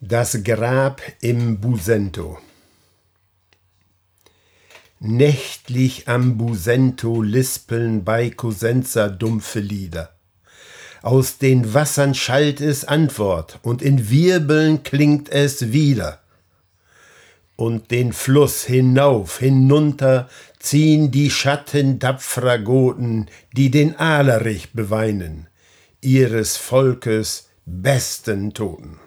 Das Grab im Busento. Nächtlich am Busento lispeln bei Cosenza dumpfe Lieder. Aus den Wassern schallt es Antwort und in Wirbeln klingt es wieder. Und den Fluss hinauf, hinunter ziehen die Schatten tapferer Goten, die den Alerich beweinen, ihres Volkes besten Toten.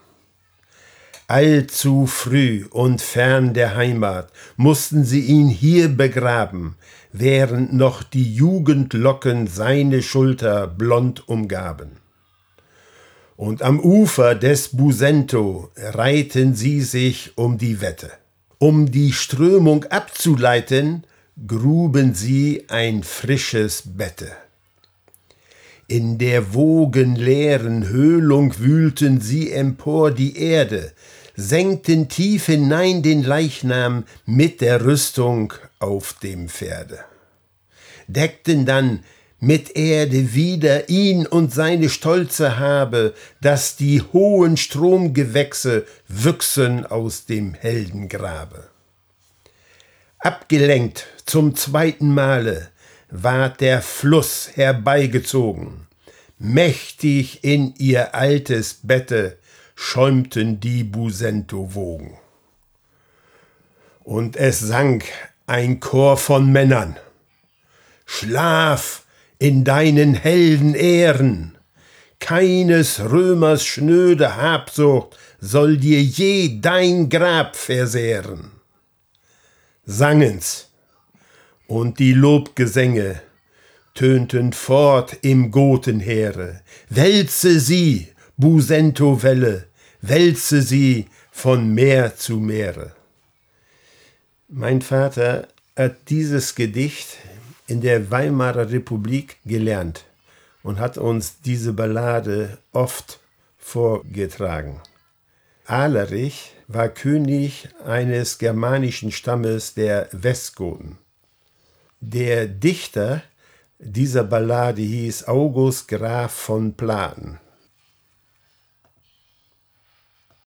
Allzu früh und fern der Heimat mussten sie ihn hier begraben, während noch die Jugendlocken seine Schulter blond umgaben. Und am Ufer des Busento reihten sie sich um die Wette. Um die Strömung abzuleiten, gruben sie ein frisches Bette. In der wogenleeren Höhlung wühlten sie empor die Erde, senkten tief hinein den Leichnam mit der Rüstung auf dem Pferde, deckten dann mit Erde wieder ihn und seine stolze Habe, dass die hohen Stromgewächse wüchsen aus dem Heldengrabe. Abgelenkt zum zweiten Male ward der Fluss herbeigezogen, mächtig in ihr altes Bette schäumten die Busento-Wogen. Und es sang ein Chor von Männern: Schlaf in deinen Helden Ehren, keines Römers schnöde Habsucht soll dir je dein Grab versehren. Sangen's, und die Lobgesänge tönten fort im Gotenheere. Wälze sie, Busento-Welle, wälze sie von Meer zu Meere. Mein Vater hat dieses Gedicht in der Weimarer Republik gelernt und hat uns diese Ballade oft vorgetragen. Alerich war König eines germanischen Stammes der Westgoten. Der Dichter dieser Ballade hieß August Graf von Platen.